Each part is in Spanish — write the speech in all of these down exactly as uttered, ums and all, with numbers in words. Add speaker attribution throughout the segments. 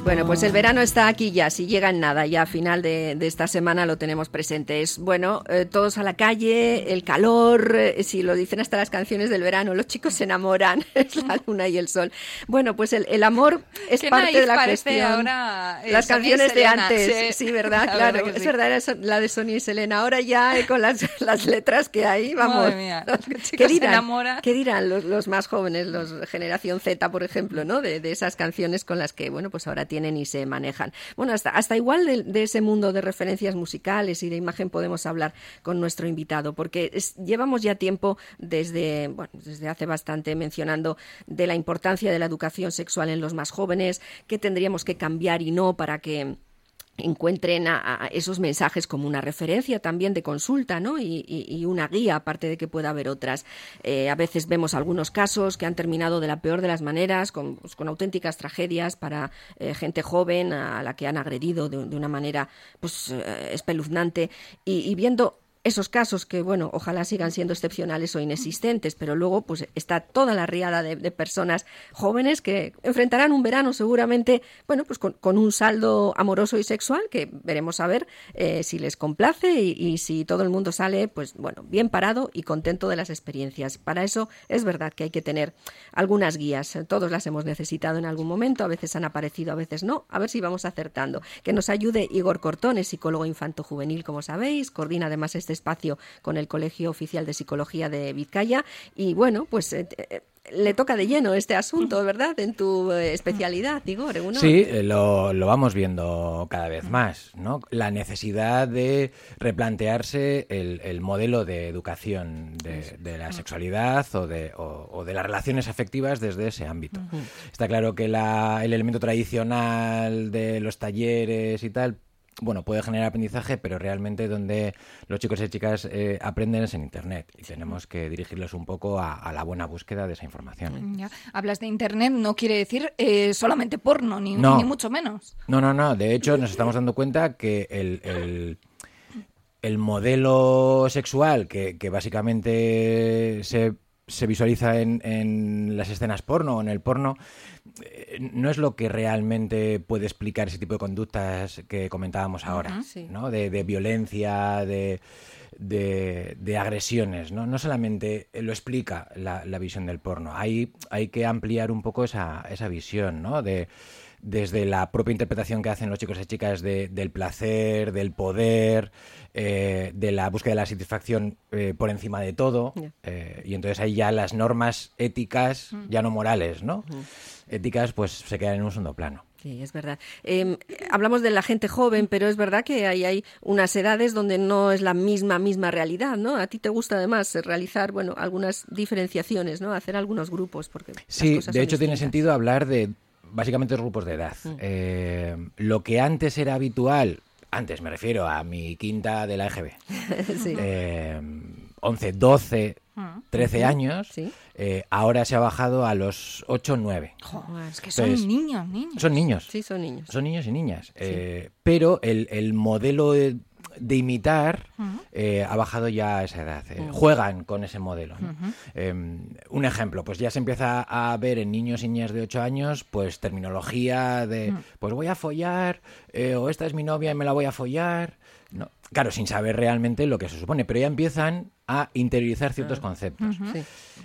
Speaker 1: Bueno, pues el verano está aquí ya, si llega en nada, ya a final de, de esta semana lo tenemos presente. Es, bueno, eh, todos a la calle, el calor, eh, si lo dicen hasta las canciones del verano, los chicos se enamoran, es la luna y el sol. Bueno, pues el, el amor es
Speaker 2: Qué
Speaker 1: parte de la
Speaker 2: parece
Speaker 1: cuestión.
Speaker 2: Ahora, eh,
Speaker 1: las
Speaker 2: Sonia
Speaker 1: canciones de
Speaker 2: Selena,
Speaker 1: antes,
Speaker 2: sí,
Speaker 1: sí, ¿verdad?
Speaker 2: la
Speaker 1: Claro,
Speaker 2: verdad que
Speaker 1: es
Speaker 2: sí.
Speaker 1: verdad, era so- la de Sonia y Selena. Ahora ya eh, con las, las letras que hay, vamos.
Speaker 2: Madre mía, los
Speaker 1: ¿Qué
Speaker 2: chicos se
Speaker 1: dirán?
Speaker 2: enamoran.
Speaker 1: ¿Qué dirán los, los más jóvenes, los generación Z, por ejemplo, ¿no? De, de esas canciones con las que, bueno, pues ahora tienen y se manejan. Bueno, hasta, hasta igual de, de ese mundo de referencias musicales y de imagen podemos hablar con nuestro invitado, porque es, llevamos ya tiempo desde, bueno, desde hace bastante mencionando de la importancia de la educación sexual en los más jóvenes, qué tendríamos que cambiar y no para que encuentren a, a esos mensajes como una referencia también de consulta, ¿no? Y, y, y una guía, aparte de que pueda haber otras. Eh, a veces vemos algunos casos que han terminado de la peor de las maneras, con, pues, con auténticas tragedias para eh, gente joven a la que han agredido de, de una manera pues eh, espeluznante. Y, y viendo esos casos que, bueno, ojalá sigan siendo excepcionales o inexistentes, pero luego pues está toda la riada de, de personas jóvenes que enfrentarán un verano seguramente, bueno, pues con, con un saldo amoroso y sexual que veremos a ver eh, si les complace y, y si todo el mundo sale, pues bueno, bien parado y contento de las experiencias. Para eso es verdad que hay que tener algunas guías, todos las hemos necesitado en algún momento, a veces han aparecido, a veces no, a ver si vamos acertando. Que nos ayude Igor Cortón, es psicólogo infanto-juvenil, como sabéis, coordina además este espacio con el Colegio Oficial de Psicología de Vizcaya y bueno, pues eh, eh, le toca de lleno este asunto, ¿verdad? En tu eh, especialidad, Igor. ¿No?
Speaker 3: Sí, eh, lo, lo vamos viendo cada vez más, ¿no? La necesidad de replantearse el, el modelo de educación de, de la sexualidad o de, o, o de las relaciones afectivas desde ese ámbito. Uh-huh. Está claro que la, el elemento tradicional de los talleres y tal, bueno, puede generar aprendizaje, pero realmente donde los chicos y chicas eh, aprenden es en Internet y tenemos que dirigirlos un poco a, a la buena búsqueda de esa información.
Speaker 2: Ya. Hablas de Internet, no quiere decir eh, solamente porno, ni,
Speaker 3: no.
Speaker 2: ni mucho menos.
Speaker 3: No, no, no. De hecho, nos estamos dando cuenta que el, el, el modelo sexual que, que básicamente se, se visualiza en, en las escenas porno o en el porno no es lo que realmente puede explicar ese tipo de conductas que comentábamos ahora, uh-huh, sí. ¿no? De, de violencia, de, de, de agresiones, ¿no? No solamente lo explica la, la visión del porno, hay, hay que ampliar un poco esa, esa visión, ¿no? De, desde la propia interpretación que hacen los chicos y chicas de, del placer, del poder, eh, de la búsqueda de la satisfacción eh, por encima de todo, yeah. eh, y entonces ahí ya las normas éticas, uh-huh. ya no morales, ¿no? Uh-huh. éticas, pues se quedan en un segundo plano.
Speaker 1: Sí, es verdad. Eh, hablamos de la gente joven, pero es verdad que hay, hay unas edades donde no es la misma misma realidad, ¿no? A ti te gusta además realizar, bueno, algunas diferenciaciones, ¿no? Hacer algunos grupos, porque
Speaker 3: sí,
Speaker 1: las cosas
Speaker 3: de
Speaker 1: son
Speaker 3: hecho
Speaker 1: distintas.
Speaker 3: tiene sentido hablar de básicamente dos grupos de edad. Mm. Eh, lo que antes era habitual, antes me refiero a mi quinta de la E G B, sí. eh, once, doce, trece años, ¿sí? eh, ahora se ha bajado a los ocho, nueve.
Speaker 2: Joder, es que son Entonces, niños, niños.
Speaker 3: Son niños.
Speaker 1: Sí, son niños.
Speaker 3: Son niños y niñas. Sí. Eh, pero el, el modelo de, de imitar uh-huh. eh, ha bajado ya a esa edad. Eh, uh-huh. Juegan con ese modelo, ¿no? Uh-huh. eh, un ejemplo, pues ya se empieza a ver en niños y niñas de ocho años, pues terminología de, uh-huh. pues voy a follar, eh, o esta es mi novia y me la voy a follar. No, claro, sin saber realmente lo que se supone, pero ya empiezan a interiorizar ciertos uh-huh. conceptos.
Speaker 1: Uh-huh. Sí.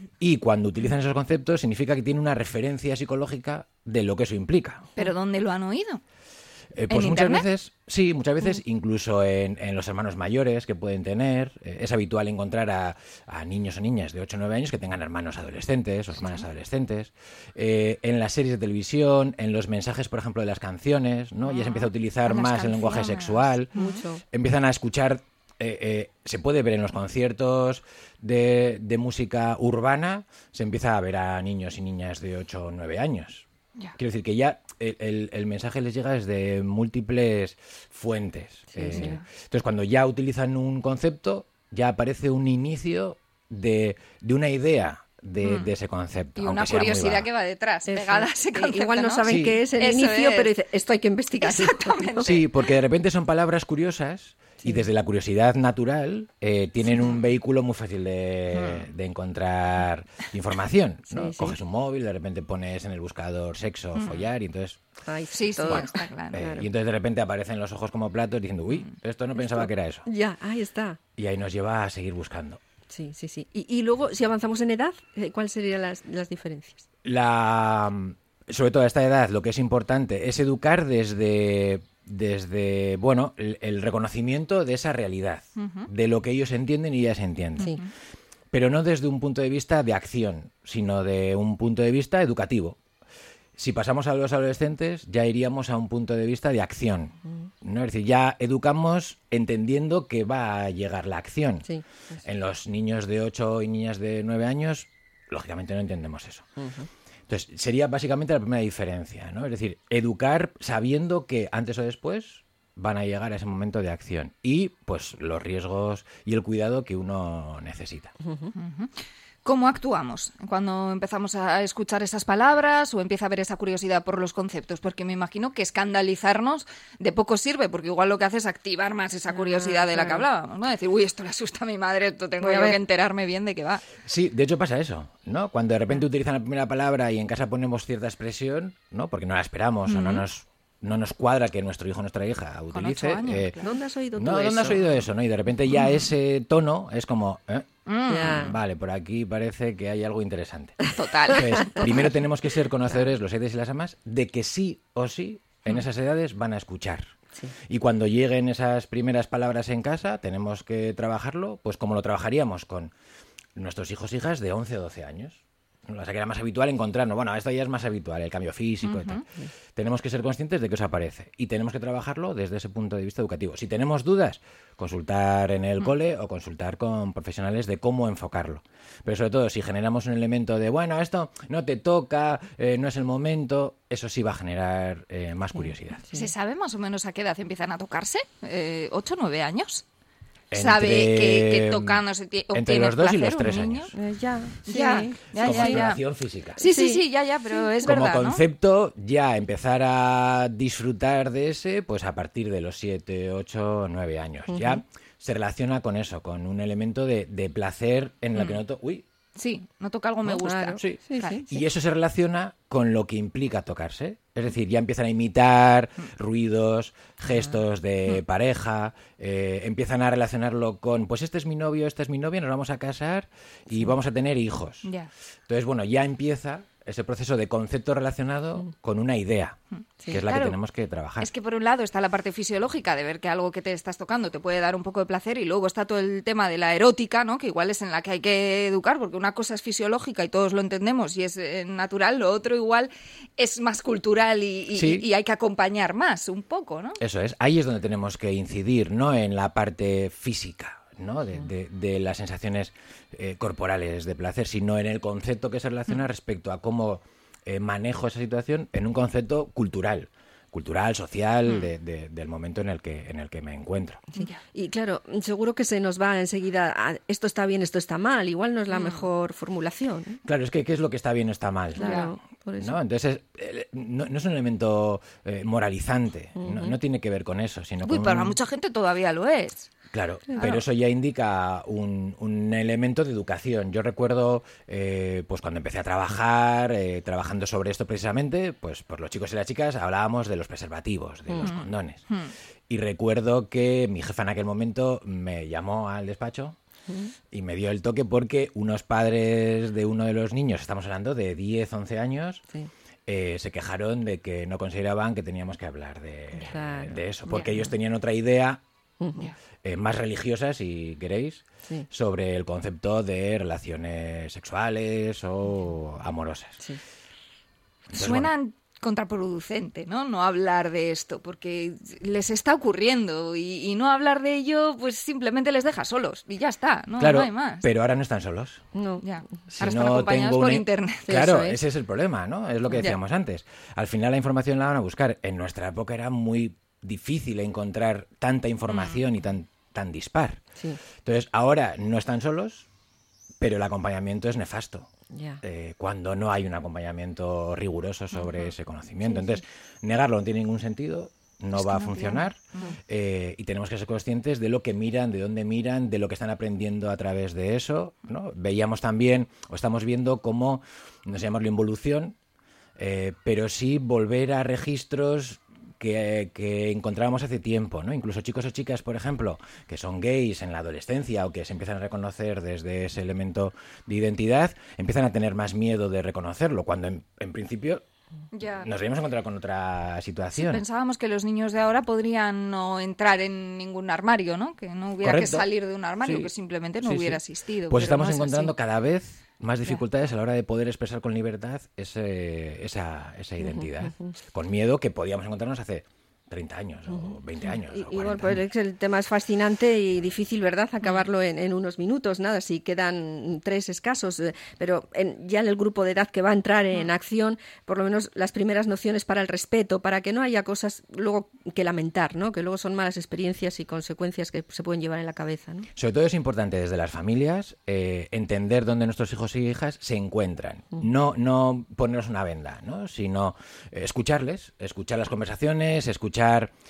Speaker 3: Y cuando utilizan esos conceptos significa que tienen una referencia psicológica de lo que eso implica.
Speaker 2: ¿Pero dónde lo han oído?
Speaker 3: Eh, pues
Speaker 2: ¿En
Speaker 3: muchas
Speaker 2: Internet?
Speaker 3: veces, sí, muchas veces,
Speaker 2: uh-huh.
Speaker 3: incluso en, en los hermanos mayores que pueden tener. Eh, es habitual encontrar a, a niños o niñas de ocho o nueve años que tengan hermanos adolescentes o hermanas sí. adolescentes. Eh, en las series de televisión, en los mensajes, por ejemplo, de las canciones, ¿no? Uh-huh. Ya se empieza a utilizar
Speaker 2: en
Speaker 3: más el lenguaje sexual.
Speaker 1: Mucho.
Speaker 3: Empiezan a escuchar. Eh, eh, se puede ver en los conciertos de, de música urbana, se empieza a ver a niños y niñas de ocho o nueve años. Yeah. Quiero decir que ya el, el, el mensaje les llega desde múltiples fuentes.
Speaker 1: Sí,
Speaker 3: eh,
Speaker 1: sí.
Speaker 3: Entonces, cuando ya utilizan un concepto, ya aparece un inicio de, de una idea de, mm. de ese concepto.
Speaker 2: Y una curiosidad que va detrás,
Speaker 1: Eso.
Speaker 2: pegada a ese concepto,
Speaker 1: Igual no,
Speaker 2: ¿no?
Speaker 1: saben
Speaker 3: sí.
Speaker 1: qué es el
Speaker 2: Eso
Speaker 1: inicio,
Speaker 2: es.
Speaker 1: pero dice, esto hay que investigar.
Speaker 2: Exactamente.
Speaker 3: Sí, porque de repente son palabras curiosas Y desde la curiosidad natural eh, tienen un vehículo muy fácil de, de encontrar información, ¿no?
Speaker 1: Sí, sí.
Speaker 3: Coges un móvil, de repente pones en el buscador sexo, follar, y entonces...
Speaker 1: Ay,
Speaker 2: Sí, sí,
Speaker 1: todo.
Speaker 2: está claro.
Speaker 3: eh,
Speaker 1: Claro.
Speaker 3: Y entonces de repente aparecen los ojos como platos diciendo, uy, esto no pensaba que era eso.
Speaker 1: Ya, ahí está.
Speaker 3: Y ahí nos lleva a seguir buscando.
Speaker 1: Sí, sí, sí. Y, y luego, si avanzamos en edad, eh, ¿cuáles serían las, las diferencias?
Speaker 3: La, sobre todo a esta edad, lo que es importante es educar desde, desde bueno, el, el reconocimiento de esa realidad, de lo que ellos entienden y ellas entienden.
Speaker 1: Sí.
Speaker 3: Pero no desde un punto de vista de acción, sino de un punto de vista educativo. Si pasamos a los adolescentes, ya iríamos a un punto de vista de acción, ¿no? Es decir, ya educamos entendiendo que va a llegar la acción.
Speaker 1: Sí.
Speaker 3: En los niños de ocho y niñas de nueve años, lógicamente no entendemos eso. Entonces, sería básicamente la primera diferencia, ¿no? Es decir, educar sabiendo que antes o después van a llegar a ese momento de acción y, pues, los riesgos y el cuidado que uno necesita.
Speaker 2: ¿Cómo actuamos cuando empezamos a escuchar esas palabras o empieza a haber esa curiosidad por los conceptos? Porque me imagino que escandalizarnos de poco sirve, porque igual lo que hace es activar más esa curiosidad de la que
Speaker 1: claro.
Speaker 2: hablábamos, ¿no? Decir, uy, esto le asusta a mi madre, esto tengo
Speaker 1: Voy a
Speaker 2: yo
Speaker 1: ver.
Speaker 2: que enterarme bien de qué va.
Speaker 3: Sí, de hecho pasa eso, ¿no? Cuando de repente utilizan la primera palabra y en casa ponemos cierta expresión, ¿no? Porque no la esperamos o no nos, no nos cuadra que nuestro hijo o nuestra hija utilice.
Speaker 2: ocho años,
Speaker 3: eh,
Speaker 2: claro.
Speaker 1: ¿Dónde has oído
Speaker 3: no,
Speaker 1: tú
Speaker 3: ¿dónde
Speaker 1: eso?
Speaker 3: has oído eso? ¿No? Y de repente ya ese tono es como, ¿eh?
Speaker 1: Ya.
Speaker 3: Vale, por aquí parece que hay algo interesante.
Speaker 2: Total.
Speaker 3: Entonces, primero tenemos que ser conocedores, los sedes y las amas, de que sí o sí en esas edades van a escuchar.
Speaker 1: Sí.
Speaker 3: Y cuando lleguen esas primeras palabras en casa, tenemos que trabajarlo, pues como lo trabajaríamos con nuestros hijos e hijas de once o doce años. O sea, que era más habitual encontrarnos. Bueno, esto ya es más habitual, el cambio físico y tal. Tenemos que ser conscientes de que os aparece y tenemos que trabajarlo desde ese punto de vista educativo. Si tenemos dudas, consultar en el cole o consultar con profesionales de cómo enfocarlo. Pero sobre todo, si generamos un elemento de, bueno, esto no te toca, eh, no es el momento, eso sí va a generar eh, más curiosidad.
Speaker 2: ¿Se sabe más o menos a qué edad empiezan a tocarse? Eh, ¿Ocho, nueve años?
Speaker 3: Entre-
Speaker 2: ¿Sabe que, que tocándose ti-
Speaker 3: entre
Speaker 2: obtienes
Speaker 3: los dos y
Speaker 2: placer
Speaker 3: los
Speaker 2: un
Speaker 3: tres
Speaker 2: niño?
Speaker 3: años.
Speaker 1: Eh, ya,
Speaker 2: Ya,
Speaker 1: sí.
Speaker 2: ya,
Speaker 3: Como
Speaker 2: ya, ya.
Speaker 3: activación física.
Speaker 2: Sí, sí,
Speaker 1: Sí.
Speaker 2: sí, ya, ya, pero es
Speaker 3: Como
Speaker 2: verdad, ¿no?
Speaker 3: concepto, ya empezar a disfrutar de ese, pues a partir de los siete, ocho, nueve años. Ya se relaciona con eso, con un elemento de, de placer en el que noto, uy,
Speaker 2: Sí, no toca algo me
Speaker 3: ¿no?
Speaker 2: gusta.
Speaker 1: Claro.
Speaker 3: Sí.
Speaker 1: Sí,
Speaker 2: Claro.
Speaker 1: sí.
Speaker 3: Y eso se relaciona con lo que implica tocarse. Es decir, ya empiezan a imitar ruidos, gestos de pareja, eh, empiezan a relacionarlo con, pues este es mi novio, esta es mi novia, nos vamos a casar y vamos a tener hijos.
Speaker 2: Ya.
Speaker 3: Entonces, bueno, ya empieza ese proceso de concepto relacionado con una idea,
Speaker 1: Sí.
Speaker 3: que es la
Speaker 2: Claro.
Speaker 3: que tenemos que trabajar.
Speaker 2: Es que por un lado está la parte fisiológica de ver que algo que te estás tocando te puede dar un poco de placer y luego está todo el tema de la erótica, ¿no? Que igual es en la que hay que educar porque una cosa es fisiológica y todos lo entendemos y es eh, natural, lo otro igual es más cultural y, y-
Speaker 3: Sí.
Speaker 2: y hay que acompañar más un poco, ¿no?
Speaker 3: Eso es, ahí es donde tenemos que incidir, no en la parte física, ¿no? De, de- de las sensaciones eh, corporales de placer, sino en el concepto que se relaciona respecto a cómo eh, manejo esa situación en un concepto cultural, cultural, social, de- de- del momento en el que en el que me encuentro.
Speaker 1: Sí. Y claro, seguro que se nos va enseguida, a, esto está bien, esto está mal, igual no es la mejor formulación. ¿eh?
Speaker 3: Claro, es que ¿qué es lo que está bien o está mal?
Speaker 1: Claro, por eso.
Speaker 3: ¿No? Entonces, eh, no, no es un elemento eh, moralizante, no, no tiene que ver con eso, sino
Speaker 2: Uy,
Speaker 3: con
Speaker 2: para
Speaker 3: un-
Speaker 2: mucha gente todavía lo es.
Speaker 3: Claro, pero eso ya indica un, un elemento de educación. Yo recuerdo, eh, pues cuando empecé a trabajar, eh, trabajando sobre esto precisamente, pues por los chicos y las chicas hablábamos de los preservativos, de los condones. Y recuerdo que mi jefa en aquel momento me llamó al despacho y me dio el toque porque unos padres de uno de los niños, estamos hablando de diez, once años,
Speaker 1: Sí.
Speaker 3: eh, se quejaron de que no consideraban que teníamos que hablar de,
Speaker 1: Claro.
Speaker 3: de eso, porque ellos tenían otra idea
Speaker 2: Ya.
Speaker 3: eh, más religiosa, si queréis,
Speaker 1: Sí.
Speaker 3: sobre el concepto de relaciones sexuales o amorosas.
Speaker 1: Sí.
Speaker 3: Entonces,
Speaker 2: Suena
Speaker 3: bueno,
Speaker 2: contraproducente, ¿no? No hablar de esto, porque les está ocurriendo y, y no hablar de ello, pues simplemente les deja solos y ya está, no,
Speaker 3: claro,
Speaker 2: no hay más.
Speaker 3: pero ahora no están solos.
Speaker 1: No.
Speaker 2: Ya.
Speaker 3: Si
Speaker 2: Ahora están
Speaker 3: no
Speaker 2: acompañados
Speaker 3: tengo
Speaker 2: por
Speaker 3: una-
Speaker 2: internet.
Speaker 3: Claro,
Speaker 1: Eso es.
Speaker 3: ese es el problema, ¿no? Es lo que
Speaker 2: Ya.
Speaker 3: decíamos antes. Al final la información la van a buscar. En nuestra época era muy difícil encontrar tanta información y tan, tan dispar.
Speaker 1: Sí.
Speaker 3: Entonces, ahora no están solos, pero el acompañamiento es nefasto.
Speaker 1: Ya.
Speaker 3: eh, cuando no hay un acompañamiento riguroso sobre ese conocimiento. Entonces, negarlo no tiene ningún sentido no
Speaker 2: es
Speaker 3: va
Speaker 2: que
Speaker 3: a
Speaker 2: no
Speaker 3: funcionar eh, y tenemos que ser conscientes de lo que miran, de dónde miran, de lo que están aprendiendo a través de eso, ¿no? Veíamos también, o estamos viendo cómo, no sé llamarlo involución, eh, pero sí volver a registros que, que encontrábamos hace tiempo, ¿no? Incluso chicos o chicas, por ejemplo, que son gays en la adolescencia o que se empiezan a reconocer desde ese elemento de identidad, empiezan a tener más miedo de reconocerlo, cuando en, en principio
Speaker 2: Ya.
Speaker 3: nos habíamos encontrado con otra situación.
Speaker 2: Sí, pensábamos que los niños de ahora podrían no entrar en ningún armario, ¿no? Que no hubiera
Speaker 3: Correcto.
Speaker 2: que salir de un armario,
Speaker 3: Sí.
Speaker 2: que simplemente no
Speaker 3: Sí,
Speaker 2: hubiera
Speaker 3: sí.
Speaker 2: existido.
Speaker 3: Pues
Speaker 2: pero
Speaker 3: estamos
Speaker 2: no es
Speaker 3: encontrando
Speaker 2: así.
Speaker 3: cada vez más dificultades a la hora de poder expresar con libertad ese, esa, esa identidad, con miedo que podíamos encontrarnos hace treinta años o veinte años.
Speaker 1: Y,
Speaker 3: o
Speaker 1: y bueno,
Speaker 3: cuarenta
Speaker 1: pues
Speaker 3: años.
Speaker 1: el tema es fascinante y difícil, ¿verdad?, acabarlo en, en unos minutos. Nada, si quedan tres escasos, eh, pero en, ya en el grupo de edad que va a entrar en acción, por lo menos las primeras nociones para el respeto, para que no haya cosas luego que lamentar, ¿no? Que luego son malas experiencias y consecuencias que se pueden llevar en la cabeza, ¿no?
Speaker 3: Sobre todo es importante desde las familias eh, entender dónde nuestros hijos y hijas se encuentran. No, no ponerles una venda, ¿no? Sino eh, escucharles, escuchar las conversaciones, escuchar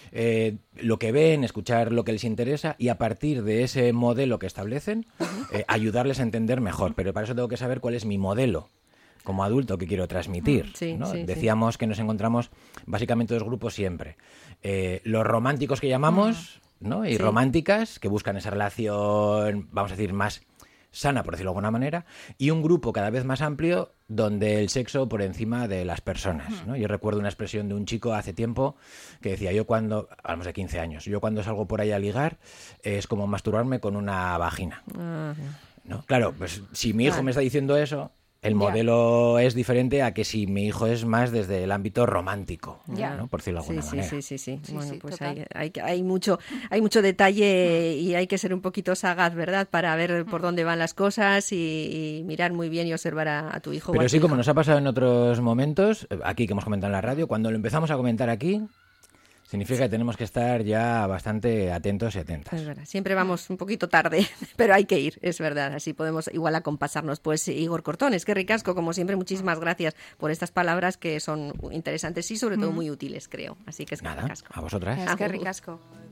Speaker 3: eh, lo que ven, escuchar lo que les interesa y a partir de ese modelo que establecen, eh, ayudarles a entender mejor. Pero para eso tengo que saber cuál es mi modelo como adulto que quiero transmitir,
Speaker 1: Sí,
Speaker 3: ¿no?
Speaker 1: sí, sí.
Speaker 3: Decíamos que nos encontramos básicamente dos grupos siempre. Eh, los románticos que llamamos, ¿no? Y
Speaker 1: Sí.
Speaker 3: románticas, que buscan esa relación, vamos a decir, más sana, por decirlo de alguna manera, y un grupo cada vez más amplio donde el sexo por encima de las personas, ¿no? Yo recuerdo una expresión de un chico hace tiempo que decía, yo cuando, hablamos de quince años, yo cuando salgo por ahí a ligar eh, es como masturbarme con una vagina,
Speaker 1: Ah,
Speaker 3: ¿no? Claro, pues si mi hijo
Speaker 1: Claro.
Speaker 3: me está diciendo eso, el
Speaker 2: Ya.
Speaker 3: modelo es diferente a que si mi hijo es más desde el ámbito romántico,
Speaker 2: Ya.
Speaker 3: ¿no? Por decirlo de
Speaker 1: sí,
Speaker 3: alguna
Speaker 1: sí,
Speaker 3: manera.
Speaker 1: sí, sí, sí.
Speaker 2: Sí,
Speaker 1: Bueno,
Speaker 2: sí,
Speaker 1: pues
Speaker 2: total.
Speaker 1: hay, hay, que- hay mucho, hay mucho detalle y hay que ser un poquito sagaz, ¿verdad? Para ver por dónde van las cosas y, y mirar muy bien y observar a, a tu hijo. o a
Speaker 3: Pero
Speaker 1: tu
Speaker 3: sí, como
Speaker 1: hija.
Speaker 3: nos ha pasado en otros momentos, eh, aquí que hemos comentado en la radio, cuando lo empezamos a comentar aquí, significa que tenemos que estar ya bastante atentos y atentas.
Speaker 1: Es verdad, siempre vamos un poquito tarde, pero hay que ir, es verdad, así podemos igual acompasarnos. Pues Igor Cortones, que ricasco, como siempre, muchísimas gracias por estas palabras que son interesantes y sobre todo muy útiles, creo. Así que es que
Speaker 3: Nada,
Speaker 1: ricasco.
Speaker 3: a vosotras.
Speaker 2: Es que ricasco.